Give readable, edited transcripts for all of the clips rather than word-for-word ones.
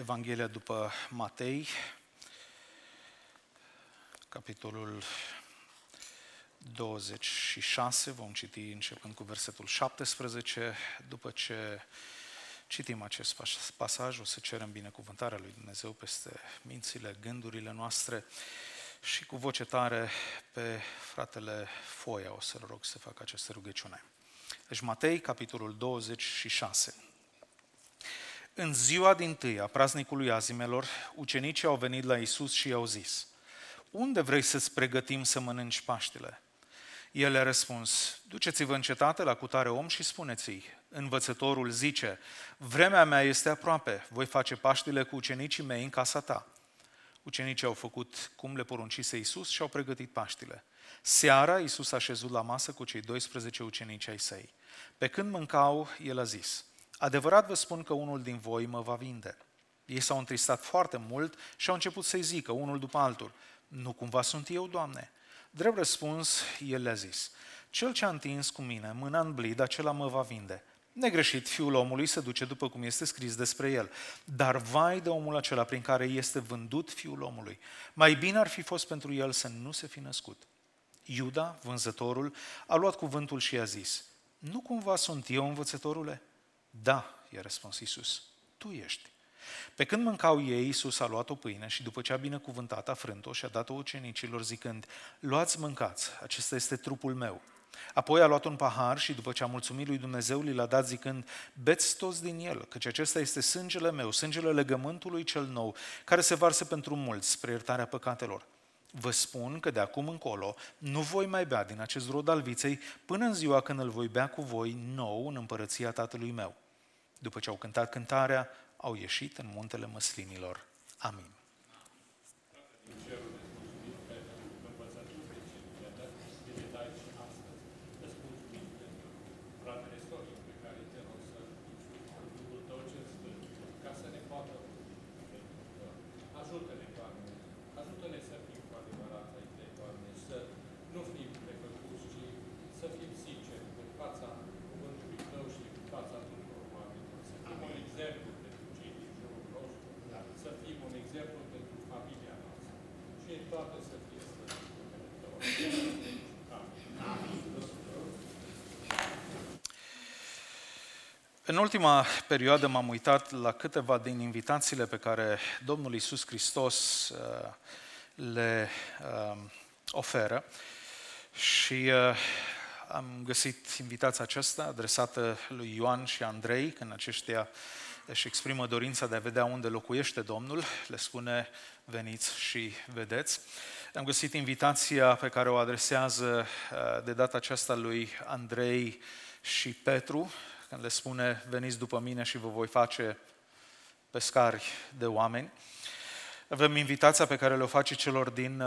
Evanghelia după Matei, capitolul 26, vom citi începând cu versetul 17. După ce citim acest pasaj, o să cerem binecuvântarea lui Dumnezeu peste mințile, gândurile noastre și cu voce tare pe fratele Foia o să-l rog să facă această rugăciune. Deci Matei, capitolul 26. În ziua dintâi a praznicului Azimelor, ucenicii au venit la Iisus și i-au zis: unde vrei să-ți pregătim să mănânci Paștele? El le-a răspuns: duceți-vă în cetate la cutare om și spuneți-i: învățătorul zice, vremea mea este aproape, voi face Paștele cu ucenicii mei în casa ta. Ucenicii au făcut cum le poruncise Iisus și au pregătit Paștele. Seara, Iisus a șezut la masă cu cei 12 ucenici ai săi. Pe când mâncau, el a zis: adevărat vă spun că unul din voi mă va vinde. Ei s-au întristat foarte mult și au început să-i zică unul după altul: nu cumva sunt eu, Doamne? Drept răspuns, el le-a zis: cel ce a întins cu mine mâna în blid, acela mă va vinde. Negreșit, Fiul omului se duce după cum este scris despre el. Dar vai de omul acela prin care este vândut Fiul omului. Mai bine ar fi fost pentru el să nu se fi născut. Iuda, vânzătorul, a luat cuvântul și i-a zis: nu cumva sunt eu, învățătorule? Da, i-a răspuns Iisus, tu ești. Pe când mâncau ei, Iisus a luat o pâine și după ce a binecuvântat, a frânt-o și a dat-o ucenicilor zicând: luați, mâncați, acesta este trupul meu. Apoi a luat un pahar și după ce a mulțumit lui Dumnezeu, li l-a dat zicând: beți toți din el, căci acesta este sângele meu, sângele legământului cel nou, care se varsă pentru mulți spre iertarea păcatelor. Vă spun că de acum încolo nu voi mai bea din acest rod al viței până în ziua când îl voi bea cu voi nou în împărăția Tatălui meu. După ce au cântat cântarea, au ieșit în muntele măslinilor. Amin. Ajută-ne, Doamne, ajută-ne să fim cu adevărat ai Tăi, Doamne, să nu fim prefăcuți, ci să fim sinceri în fața cuvântului Tău și în fața tuturor oamenilor. Să fim un exemplu pentru cei din jurul nostru, să fim un exemplu pentru familia noastră și în toată să fie slăvit numele Tău. Amin. În ultima perioadă m-am uitat la câteva din invitațiile pe care Domnul Iisus Hristos le oferă și am găsit invitația aceasta adresată lui Ioan și Andrei, când aceștia își exprimă dorința de a vedea unde locuiește Domnul, le spune: veniți și vedeți. Am găsit invitația pe care o adresează de data aceasta lui Andrei și Petru, când le spune: veniți după mine și vă voi face pescari de oameni. Avem invitația pe care le-o face celor din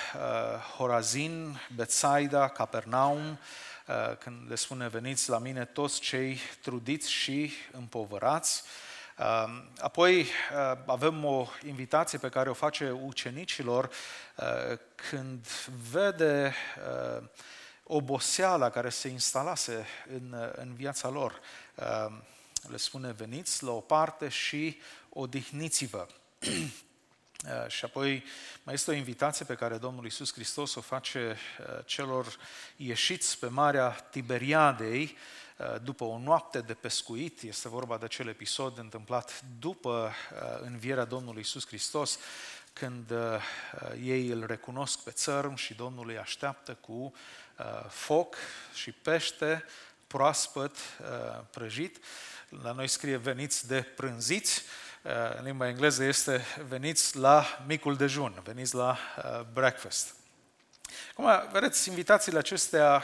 Horazin, Betsaida, Capernaum, când le spune: veniți la mine toți cei trudiți și împovărați. Apoi avem o invitație pe care o face ucenicilor când vede oboseala care se instalase în viața lor. Le spune: veniți la o parte și odihniți-vă. Și apoi mai este o invitație pe care Domnul Iisus Hristos o face celor ieșiți pe Marea Tiberiadei după o noapte de pescuit. Este vorba de acel episod întâmplat după învierea Domnului Iisus Hristos, când ei îl recunosc pe țărm și Domnul îi așteaptă cu foc și pește proaspăt prăjit. La noi scrie: veniți de prânziți. În limba engleză este: veniți la micul dejun, veniți la breakfast. Acum, vedeți, invitațiile acestea,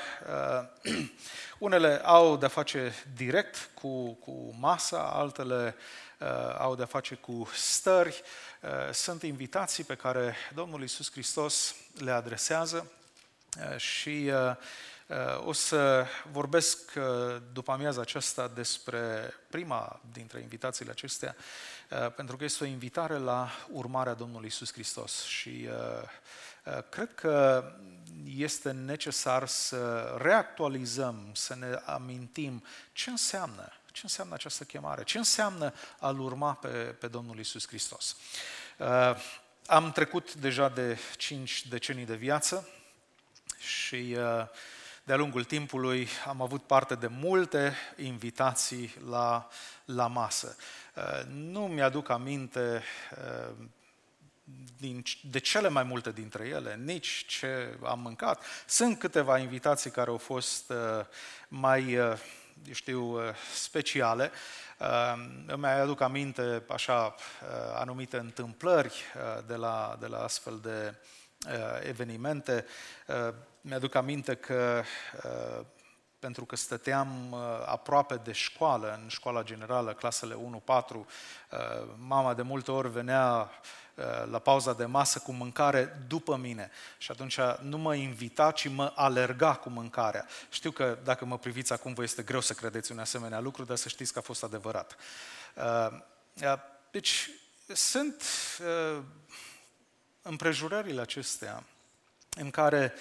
unele au de-a face direct cu masa, altele au de-a face cu stări. Sunt invitații pe care Domnul Iisus Hristos le adresează și o să vorbesc după amiaza aceasta despre prima dintre invitațiile acestea, pentru că este o invitare la urmarea Domnului Iisus Hristos și cred că este necesar să reactualizăm, să ne amintim ce Ce înseamnă această chemare? Ce înseamnă a-L urma pe Domnul Iisus Hristos? Am trecut deja de 5 decenii de viață și de-a lungul timpului am avut parte de multe invitații la masă. Nu mi-aduc aminte de cele mai multe dintre ele, nici ce am mâncat. Sunt câteva invitații care au fost mai, speciale. Îmi aduc aminte așa anumite întâmplări de la astfel de evenimente. Mi-aduc aminte că pentru că stăteam aproape de școală, în școala generală, clasele 1-4, mama de multe ori venea la pauza de masă cu mâncare după mine și atunci nu mă invita, ci mă alerga cu mâncarea. Știu că dacă mă priviți acum vă este greu să credeți un asemenea lucru, dar să știți că a fost adevărat. Deci sunt împrejurările acestea în care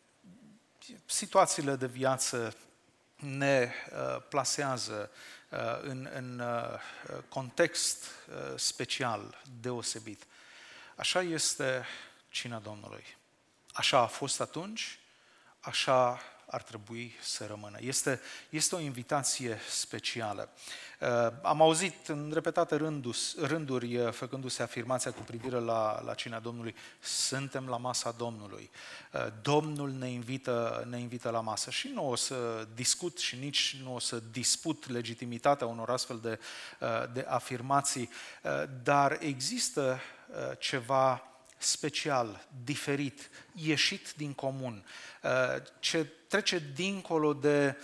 situațiile de viață ne plasează în context special, deosebit. Așa este cina Domnului. Așa a fost atunci, așa ar trebui să rămână. Este o invitație specială. Am auzit în repetate rânduri făcându-se afirmația cu privire la cina Domnului, suntem la masa Domnului. Domnul ne invită la masă. Și nu o să discut și nici nu o să disput legitimitatea unor astfel de afirmații, dar există ceva special, diferit, ieșit din comun, ce trece dincolo de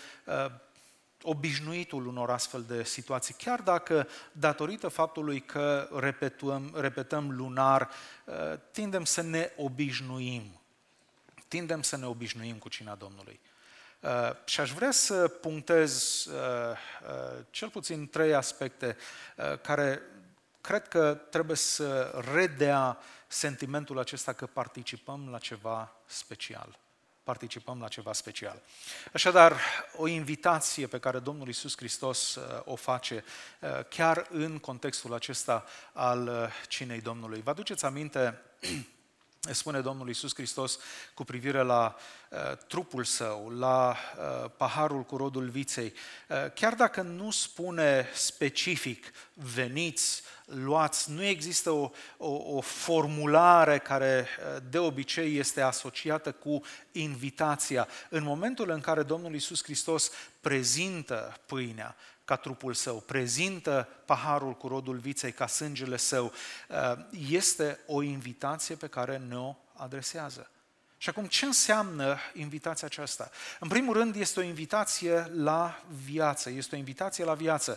obișnuitul unor astfel de situații, chiar dacă, datorită faptului că repetăm lunar, tindem să ne obișnuim. Tindem să ne obișnuim cu cina Domnului. Și aș vrea să punctez cel puțin 3 aspecte care cred că trebuie să redea sentimentul acesta că participăm la ceva special. Participăm la ceva special. Așadar, o invitație pe care Domnul Iisus Hristos o face chiar în contextul acesta al cinei Domnului. Vă aduceți aminte, spune Domnul Iisus Hristos cu privire la trupul Său, la paharul cu rodul viței, chiar dacă nu spune specific, veniți, luați, nu există o formulare care de obicei este asociată cu invitația. În momentul în care Domnul Iisus Hristos prezintă pâinea ca trupul Său, prezintă paharul cu rodul viței ca sângele Său, este o invitație pe care ne-o adresează. Și acum, ce înseamnă invitația aceasta? În primul rând, este o invitație la viață. Este o invitație la viață.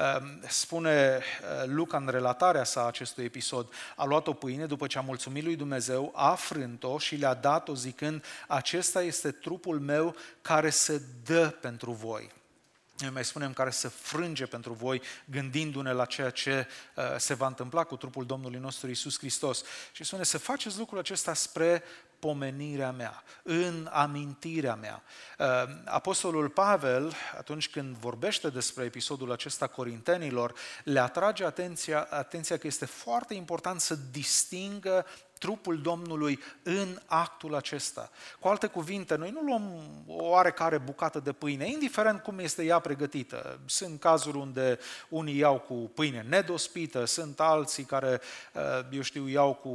Spune Luca în relatarea sa acestui episod, a luat o pâine după ce a mulțumit lui Dumnezeu, a frânt-o și le-a dat-o zicând, acesta este trupul meu care se dă pentru voi. Noi mai spunem care se frânge pentru voi, gândindu-ne la ceea ce se va întâmpla cu trupul Domnului nostru Iisus Hristos. Și spune să faceți lucrul acesta spre pomenirea mea, în amintirea mea. Apostolul Pavel, atunci când vorbește despre episodul acesta Corintenilor, le atrage atenția că este foarte important să distingă trupul Domnului în actul acesta. Cu alte cuvinte, noi nu luăm o oarecare bucată de pâine, indiferent cum este ea pregătită. Sunt cazuri unde unii iau cu pâine nedospită, sunt alții care, iau cu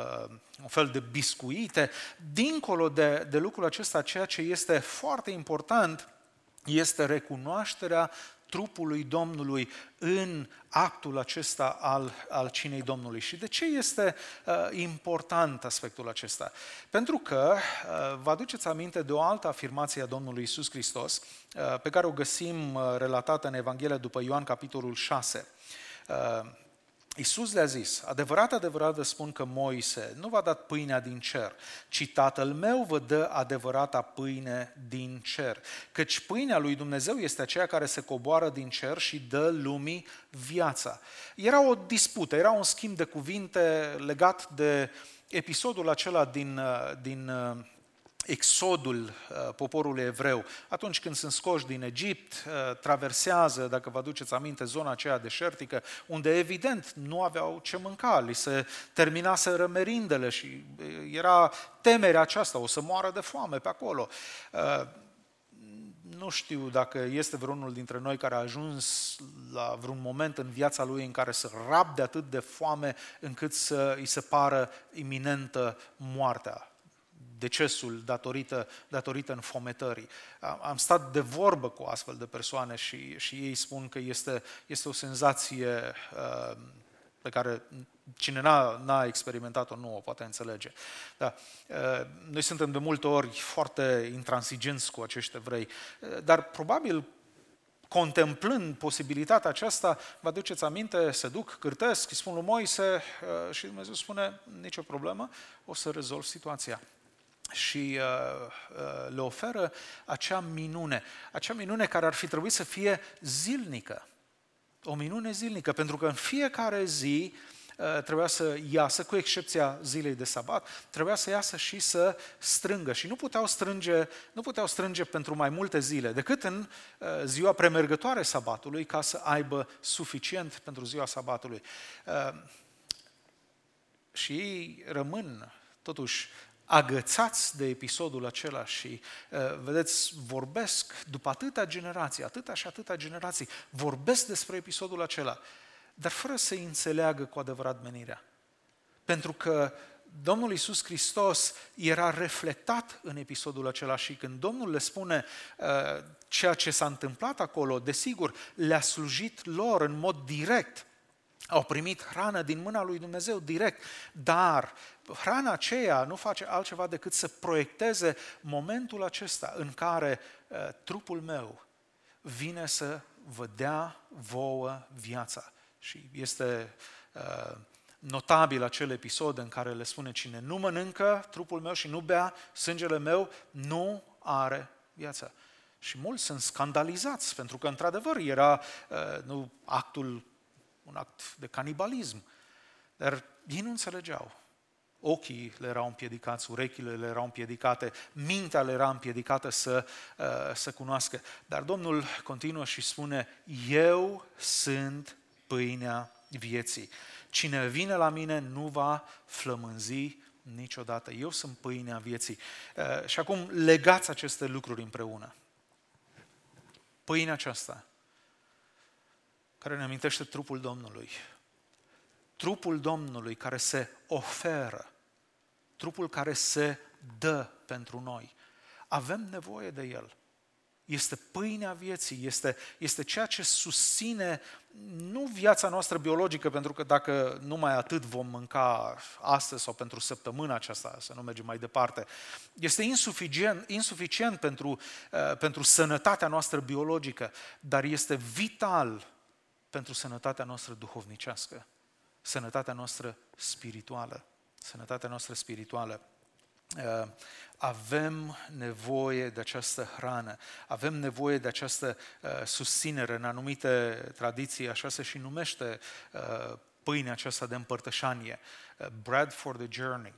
un fel de biscuite. Dincolo de lucrul acesta, ceea ce este foarte important este recunoașterea trupului Domnului în actul acesta al cinei Domnului. Și de ce este important aspectul acesta? Pentru că vă aduceți aminte de o altă afirmație a Domnului Iisus Hristos, pe care o găsim relatată în Evanghelia după Ioan, capitolul 6. Iisus le-a zis, adevărat, adevărat vă spun că Moise nu v-a dat pâinea din cer, ci Tatăl meu vă dă adevărata pâine din cer. Căci pâinea lui Dumnezeu este aceea care se coboară din cer și dă lumii viața. Era o dispută, era un schimb de cuvinte legat de episodul acela din exodul poporului evreu. Atunci când sunt scoși din Egipt, traversează, dacă vă aduceți aminte, zona aceea deșertică, unde evident nu aveau ce mânca, li se terminaseră merindele și era temerea aceasta, o să moară de foame pe acolo. Nu știu dacă este vreunul dintre noi care a ajuns la vreun moment în viața lui în care să rabde atât de foame încât să îi se pară iminentă moartea, decesul datorită înfometării. Am stat de vorbă cu astfel de persoane și ei spun că este o senzație pe care cine n-a experimentat-o nu o poate înțelege. Da. Noi suntem de multe ori foarte intransigenți cu acești evrei, dar probabil contemplând posibilitatea aceasta, vă aduceți aminte, se duc, cârtesc, îi spun lui Moise și Dumnezeu spune, nicio problemă, o să rezolv situația. Și le oferă acea minune care ar fi trebuit să fie zilnică, o minune zilnică, pentru că în fiecare zi trebuia să iasă, cu excepția zilei de sabat, trebuia să iasă și să strângă. Și nu puteau strânge pentru mai multe zile, decât în ziua premergătoare sabatului, ca să aibă suficient pentru ziua sabatului. Și ei rămân, totuși, agățați de episodul acela și, vedeți, vorbesc după atâtea generații, vorbesc despre episodul acela, dar fără să înțeleagă cu adevărat menirea. Pentru că Domnul Iisus Hristos era reflectat în episodul acela și când Domnul le spune ceea ce s-a întâmplat acolo, desigur, le-a slujit lor în mod direct. Au primit hrană din mâna lui Dumnezeu direct, dar hrana aceea nu face altceva decât să proiecteze momentul acesta în care trupul meu vine să vă dea vouă viața. Și este notabil acel episod în care le spune cine nu mănâncă trupul meu și nu bea sângele meu, nu are viața. Și mulți sunt scandalizați, pentru că într-adevăr era un act de canibalism. Dar ei nu înțelegeau. Ochii le erau împiedicați, urechile le erau împiedicate, mintea le era împiedicată să cunoască. Dar Domnul continuă și spune, eu sunt pâinea vieții. Cine vine la mine nu va flămânzi niciodată. Eu sunt pâinea vieții. Și acum legați aceste lucruri împreună. Pâinea aceasta care ne amintește trupul Domnului. Trupul Domnului care se oferă, trupul care se dă pentru noi. Avem nevoie de El. Este pâinea vieții, este ceea ce susține nu viața noastră biologică, pentru că dacă numai atât vom mânca astăzi sau pentru săptămâna aceasta, să nu mergem mai departe, este insuficient pentru sănătatea noastră biologică, dar este vital pentru sănătatea noastră duhovnicească, sănătatea noastră spirituală. Avem nevoie de această hrană, avem nevoie de această susținere. În anumite tradiții așa se și numește pâinea aceasta de împărtășanie, bread for the journey,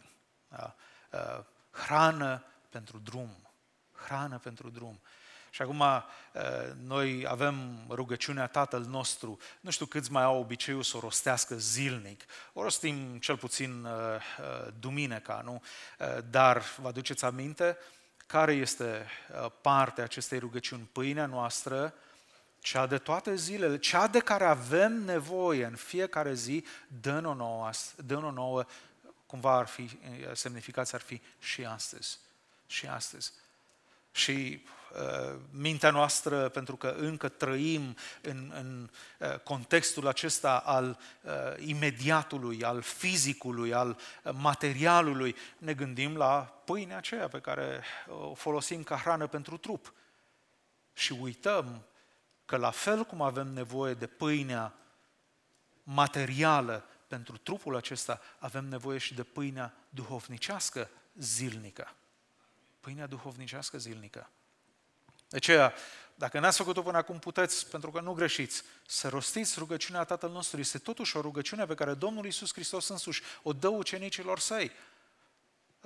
hrană pentru drum. Și acum noi avem rugăciunea Tatăl nostru, nu știu câți mai au obiceiul să o rostească zilnic, o rostim cel puțin duminica, nu? Dar vă aduceți aminte care este partea acestei rugăciuni? Pâinea noastră, cea de toate zilele, cea de care avem nevoie în fiecare zi, dă-ne-o nouă, cumva ar fi, semnificația ar fi și astăzi. Și mintea noastră, pentru că încă trăim în contextul acesta al imediatului, al fizicului, al materialului, ne gândim la pâinea aceea pe care o folosim ca hrană pentru trup. Și uităm că la fel cum avem nevoie de pâinea materială pentru trupul acesta, avem nevoie și de pâinea duhovnicească zilnică. Pâinea duhovnicească zilnică. De aceea, dacă n-ați făcut-o până acum, puteți, pentru că nu greșiți, să rostiți rugăciunea Tatăl nostru. Este totuși o rugăciune pe care Domnul Iisus Hristos însuși o dă ucenicilor săi.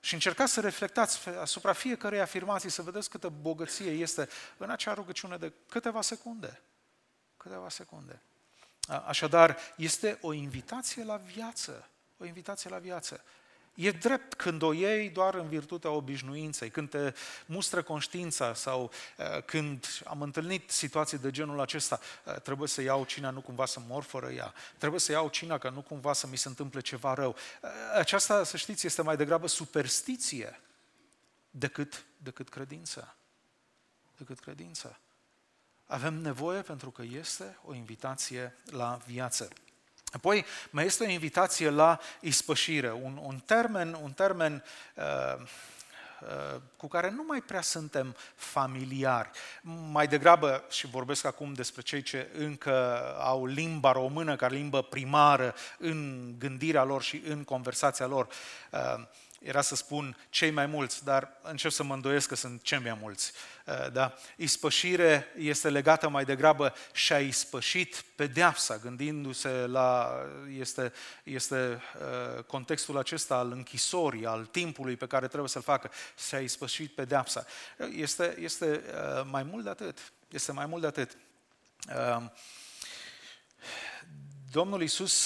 Și încercați să reflectați asupra fiecărei afirmații, să vedeți câtă bogăție este în acea rugăciune de câteva secunde. Câteva secunde. Așadar, este o invitație la viață. O invitație la viață. E drept când o iei doar în virtutea obișnuinței, când te mustră conștiința sau când am întâlnit situații de genul acesta, trebuie să iau cina, nu cumva să mor fără ea, trebuie să iau cina ca nu cumva să mi se întâmple ceva rău. Aceasta, să știți, este mai degrabă superstiție decât credință. Decât credință. Avem nevoie pentru că este o invitație la viață. Apoi mai este o invitație la ispășire, un termen cu care nu mai prea suntem familiari. Mai degrabă, și vorbesc acum despre cei ce încă au limba română ca limbă primară în gândirea lor și în conversația lor, era să spun cei mai mulți, dar încep să mă îndoiesc că sunt cei mai mulți. Da? Ispășire este legată mai degrabă și-a ispășit pedeapsa, gândindu-se la, este contextul acesta al închisorii, al timpului pe care trebuie să-l facă, și-a ispășit pedeapsa. Este mai mult de atât. Este mai mult de atât. Domnul Iisus,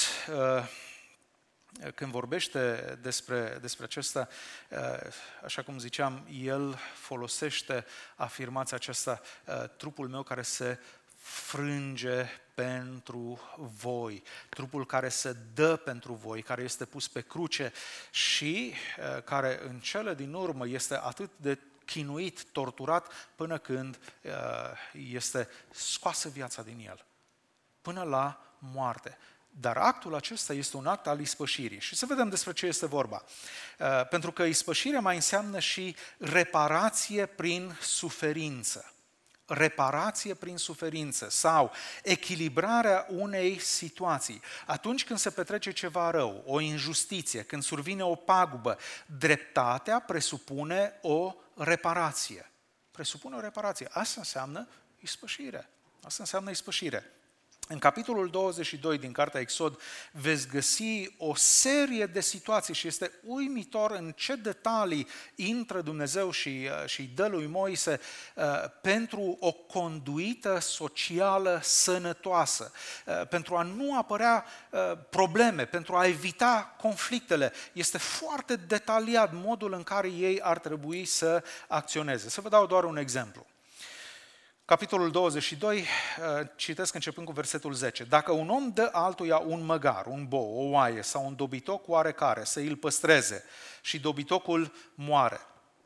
când vorbește despre acesta, așa cum ziceam, El folosește afirmația aceasta, trupul meu care se frânge pentru voi, trupul care se dă pentru voi, care este pus pe cruce și care în cele din urmă este atât de chinuit, torturat, până când este scoasă viața din el, până la moarte. Dar actul acesta este un act al ispășirii. Și să vedem despre ce este vorba. Pentru că ispășirea mai înseamnă și reparație prin suferință. Reparație prin suferință sau echilibrarea unei situații. Atunci când se petrece ceva rău, o injustiție, când survine o pagubă, dreptatea presupune o reparație. Presupune o reparație. Asta înseamnă ispășire. Asta înseamnă ispășire. În capitolul 22 din Cartea Exod veți găsi o serie de situații și este uimitor în ce detalii intră Dumnezeu și dă lui Moise pentru o conduită socială sănătoasă, pentru a nu apărea probleme, pentru a evita conflictele. Este foarte detaliat modul în care ei ar trebui să acționeze. Să vă dau doar un exemplu. Capitolul 22, citesc începând cu versetul 10. Dacă un om dă altuia un măgar, un bou, o oaie sau un dobitoc oarecare, să îl păstreze și dobitocul moare.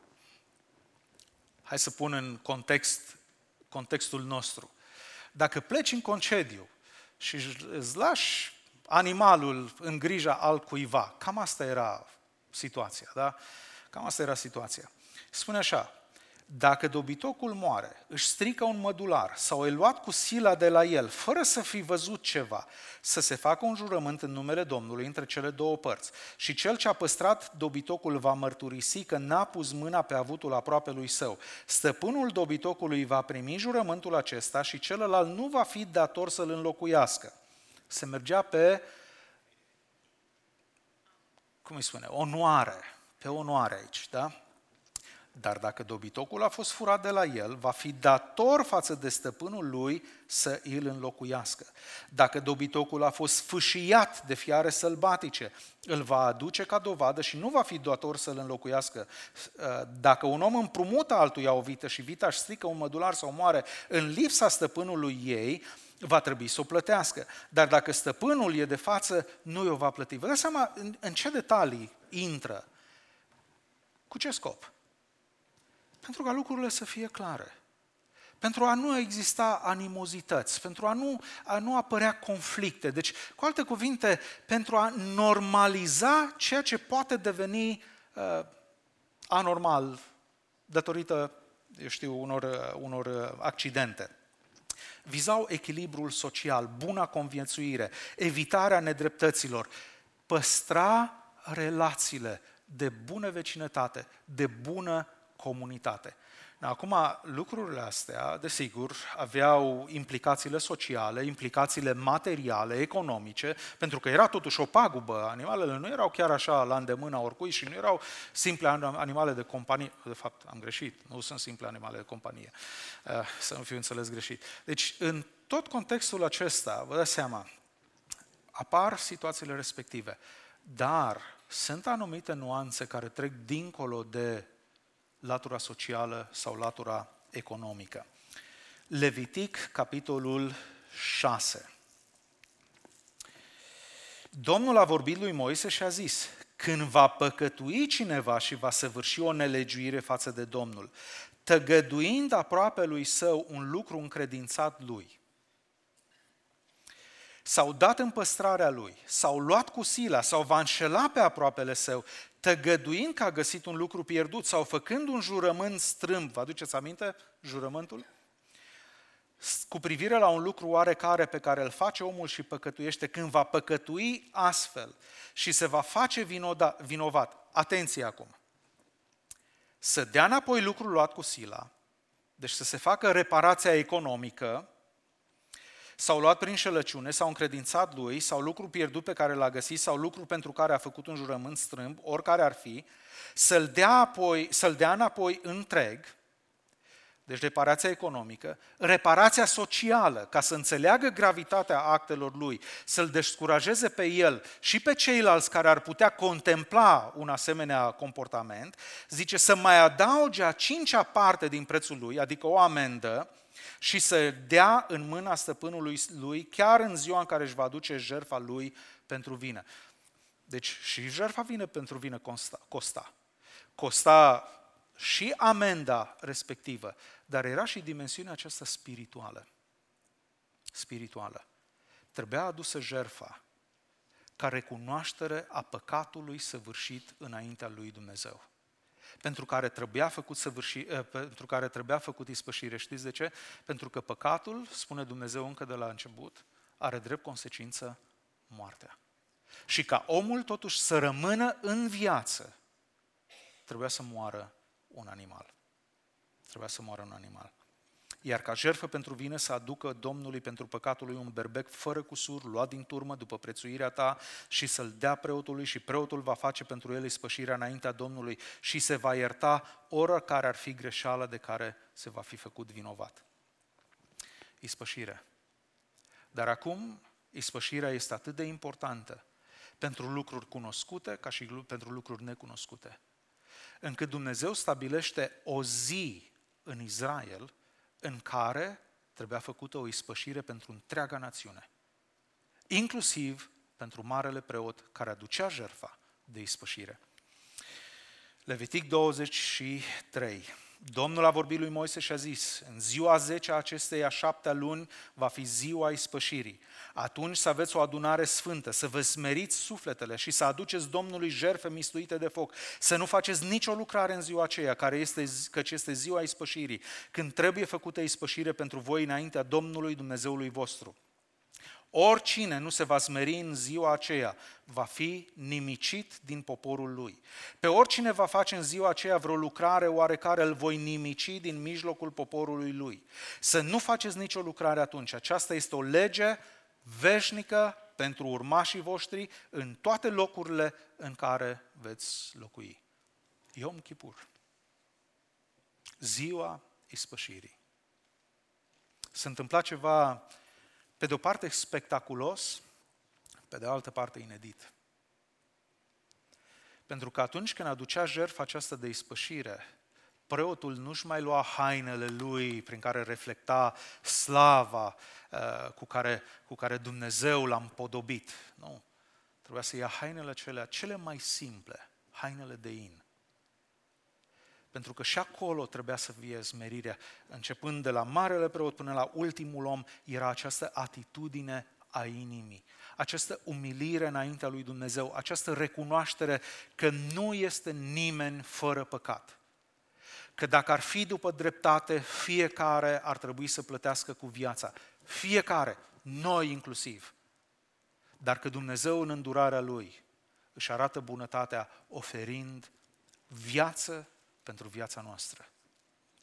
Hai să pun în contextul nostru. Dacă pleci în concediu și îți lași animalul în grija altcuiva, cam asta era situația, da? Cam asta era situația. Spune așa: dacă dobitocul moare, își strică un mădular sau e luat cu sila de la el, fără să fi văzut ceva, să se facă un jurământ în numele Domnului între cele două părți. Și cel ce a păstrat dobitocul va mărturisi că n-a pus mâna pe avutul aproapelui său. Stăpânul dobitocului va primi jurământul acesta și celălalt nu va fi dator să-l înlocuiască. Se mergea pe, cum îi spune, onoare, pe onoare aici, da? Dar dacă dobitocul a fost furat de la el, va fi dator față de stăpânul lui să îl înlocuiască. Dacă dobitocul a fost fâșiat de fiare sălbatice, îl va aduce ca dovadă și nu va fi dator să îl înlocuiască. Dacă un om împrumută altuia o vită și vita își strică un mădular sau moare în lipsa stăpânului ei, va trebui să o plătească. Dar dacă stăpânul e de față, nu i-o va plăti. Vă dați seama în ce detalii intră? Cu ce scop? Pentru ca lucrurile să fie clare, pentru a nu exista animozități, pentru a nu apărea conflicte. Deci, cu alte cuvinte, pentru a normaliza ceea ce poate deveni anormal datorită, unor accidente. Vizau echilibrul social, buna conviețuire, evitarea nedreptăților, păstra relațiile de bună vecinătate, de bună comunitate. Acum, lucrurile astea, desigur, aveau implicațiile sociale, implicațiile materiale, economice, pentru că era totuși o pagubă. Animalele nu erau chiar așa la îndemâna oricui și nu erau simple animale de companie. De fapt, am greșit, nu sunt simple animale de companie, să nu fiu înțeles greșit. Deci, în tot contextul acesta, vă dați seama, apar situațiile respective, dar sunt anumite nuanțe care trec dincolo de latura socială sau latura economică. Levitic, capitolul 6. Domnul a vorbit lui Moise și a zis: când va păcătui cineva și va săvârși o nelegiuire față de Domnul, tăgăduind aproapelui său un lucru încredințat lui, s-au dat în păstrarea lui, s-au luat cu sila, sau va înșela pe aproapele său, tăgăduind că a găsit un lucru pierdut sau făcând un jurământ strâmb, vă aduceți aminte jurământul? Cu privire la un lucru oarecare pe care îl face omul și păcătuiește, când va păcătui astfel și se va face vinovat, atenție acum, să dea înapoi lucrul luat cu sila, deci să se facă reparația economică, s-au luat prin șelăciune, s-au încredințat lui, sau lucru pierdut pe care l-a găsit, sau lucru pentru care a făcut un jurământ strâmb, oricare ar fi, să-l dea înapoi întreg, deci reparația economică, reparația socială, ca să înțeleagă gravitatea actelor lui, să-l descurajeze pe el și pe ceilalți care ar putea contempla un asemenea comportament, zice să mai adauge a 5-a parte din prețul lui, adică o amendă, și să dea în mâna stăpânului lui chiar în ziua în care își va aduce jertfa lui pentru vină. Deci și jertfa pentru vină costa și amenda respectivă, dar era și dimensiunea aceasta spirituală. Trebuia adusă jertfa ca recunoaștere a păcatului săvârșit înaintea lui Dumnezeu, pentru care trebuia făcut ispășire. Știți de ce? Pentru că păcatul, spune Dumnezeu încă de la început, are drept consecință moartea. Și ca omul totuși să rămână în viață, trebuia să moară un animal. Iar ca jertfă pentru vină să aducă Domnului pentru păcatul lui un berbec fără cusur, luat din turmă după prețuirea ta, și să-l dea preotului și preotul va face pentru el ispășirea înaintea Domnului și se va ierta oricare ar fi greșeala de care se va fi făcut vinovat. Ispășire. Dar acum ispășirea este atât de importantă pentru lucruri cunoscute ca și pentru lucruri necunoscute, încât Dumnezeu stabilește o zi în Israel în care trebuia făcută o ispășire pentru întreaga națiune, inclusiv pentru marele preot care aducea jertfa de ispășire. Levitic 23. Domnul a vorbit lui Moise și a zis: în ziua 10 a acesteia 7-a luni va fi ziua ispășirii. Atunci să aveți o adunare sfântă, să vă smeriți sufletele și să aduceți Domnului jertfe mistuite de foc. Să nu faceți nicio lucrare în ziua aceea, căci este ziua ispășirii, când trebuie făcută ispășire pentru voi înaintea Domnului Dumnezeului vostru. Oricine nu se va smeri în ziua aceea va fi nimicit din poporul lui. Pe oricine va face în ziua aceea vreo lucrare oarecare, îl voi nimici din mijlocul poporului lui. Să nu faceți nicio lucrare atunci. Aceasta este o lege veșnică pentru urmașii voștri în toate locurile în care veți locui. Yom Kippur. Ziua ispășirii. S-a întâmplat ceva, pe de o parte spectaculos, pe de altă parte inedit. Pentru că atunci când aducea jertfa aceasta de ispășire, preotul nu-și mai lua hainele lui prin care reflecta slava cu care Dumnezeu l-a împodobit. Nu. Trebuia să ia hainele cele mai simple, hainele de in. Pentru că și acolo trebuia să fie smerirea. Începând de la marele preot până la ultimul om, era această atitudine a inimii, această umilire înaintea lui Dumnezeu, această recunoaștere că nu este nimeni fără păcat. Că dacă ar fi după dreptate, fiecare ar trebui să plătească cu viața. Fiecare, noi inclusiv. Dar că Dumnezeu în îndurarea Lui își arată bunătatea oferind viață pentru viața noastră.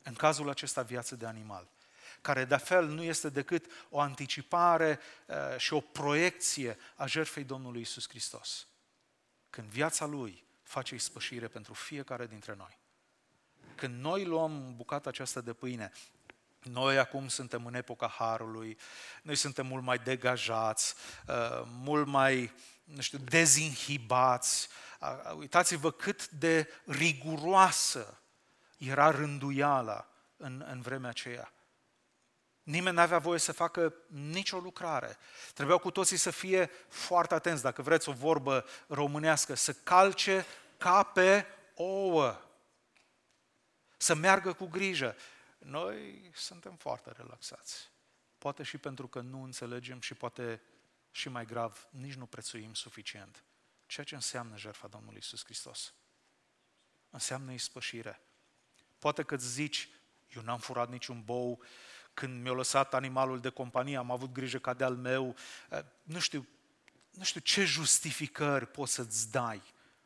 în cazul acesta viață de animal, care de fel nu este decât o anticipare și o proiecție a jertfei Domnului Iisus Hristos. Când viața Lui face ispășire pentru fiecare dintre noi. Când noi luăm bucata aceasta de pâine, noi acum suntem în epoca Harului, noi suntem mult mai degajați, mult mai, dezinhibați. Uitați-vă cât de riguroasă era rânduiala în vremea aceea. Nimeni n-avea voie să facă nicio lucrare. Trebuiau cu toții să fie foarte atenți, dacă vreți o vorbă românească, să calce ca pe ouă, să meargă cu grijă. Noi suntem foarte relaxați. Poate și pentru că nu înțelegem și poate și mai grav, nici nu prețuim suficient ceea ce înseamnă jertfa Domnului Iisus Hristos. Înseamnă ispășire. Poate că îți zici, eu n-am furat niciun bou, când mi-a lăsat animalul de companie, am avut grijă ca de-al meu, nu știu ce justificări poți să-ți dai.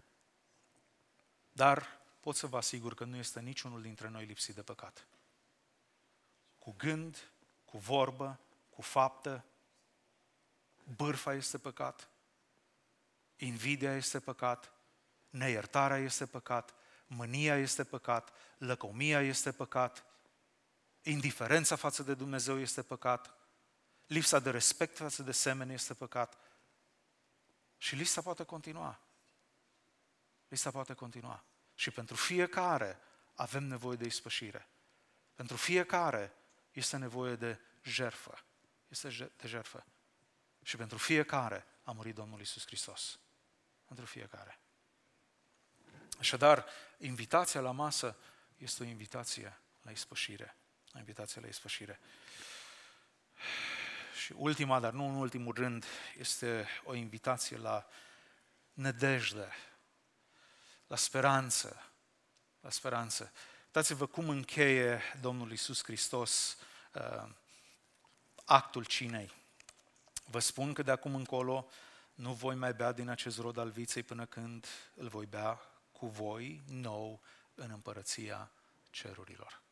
Dar pot să vă asigur că nu este niciunul dintre noi lipsit de păcat. Cu gând, cu vorbă, cu faptă, bârfa este păcat, invidia este păcat, neiertarea este păcat, mânia este păcat, lăcomia este păcat, indiferența față de Dumnezeu este păcat, lipsa de respect față de semeni este păcat. Și lista poate continua. Lista poate continua. Și pentru fiecare avem nevoie de ispășire. Pentru fiecare este nevoie de jertfă. Este de jertfă. Și pentru fiecare a murit Domnul Iisus Hristos. Pentru fiecare. Așadar, invitația la masă este o invitație la ispășire. O invitație la ispășire. Și ultima, dar nu în ultimul rând, este o invitație la nădejde, la speranță. La speranță. Uitați-vă cum încheie Domnul Iisus Hristos actul cinei. Vă spun că de acum încolo nu voi mai bea din acest rod al viței până când îl voi bea cu voi nou în împărăția cerurilor.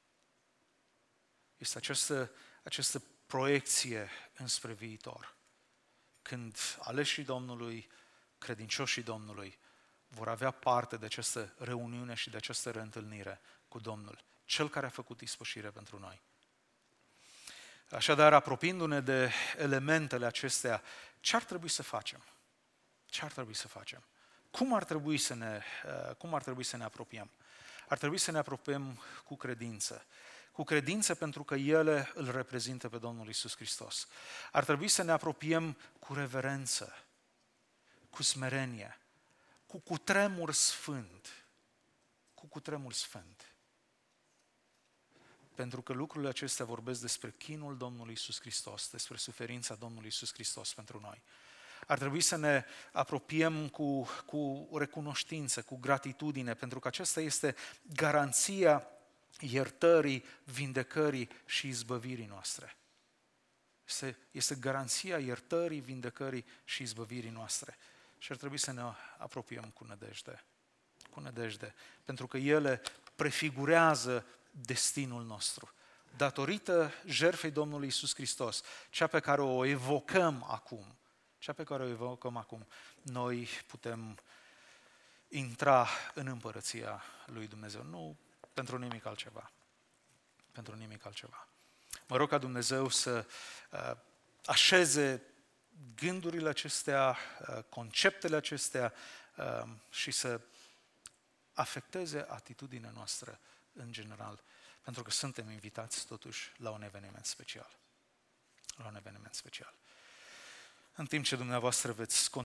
Este această proiecție înspre viitor. Când aleșii Domnului, credincioșii Domnului, vor avea parte de această reuniune și de această reîntâlnire cu Domnul, Cel care a făcut ispășire pentru noi. Așadar, apropiindu-ne de elementele acestea, ce ar trebui să facem? Ce ar trebui să facem? Cum ar trebui să ne apropiem? Ar trebui să ne apropiem cu credință. Cu credință pentru că ele îl reprezintă pe Domnul Iisus Hristos. Ar trebui să ne apropiem cu reverență, cu smerenie, cu cutremur sfânt. Cu cutremur sfânt. Pentru că lucrurile acestea vorbesc despre chinul Domnului Iisus Hristos, despre suferința Domnului Iisus Hristos pentru noi. Ar trebui să ne apropiem cu recunoștință, cu gratitudine, pentru că aceasta este garanția iertării, vindecării și izbăvirii noastre. Este garanția iertării, vindecării și izbăvirii noastre. Și ar trebui să ne apropiem cu nădejde. Cu nădejde, pentru că ele prefigurează destinul nostru. Datorită jertfei Domnului Iisus Hristos, cea pe care o evocăm acum, noi putem intra în împărăția lui Dumnezeu. Nu pentru nimic altceva. Pentru nimic altceva. Mă rog ca Dumnezeu să așeze gândurile acestea, conceptele acestea și să afecteze atitudinea noastră în general, pentru că suntem invitați totuși la un eveniment special. La un eveniment special. În timp ce dumneavoastră veți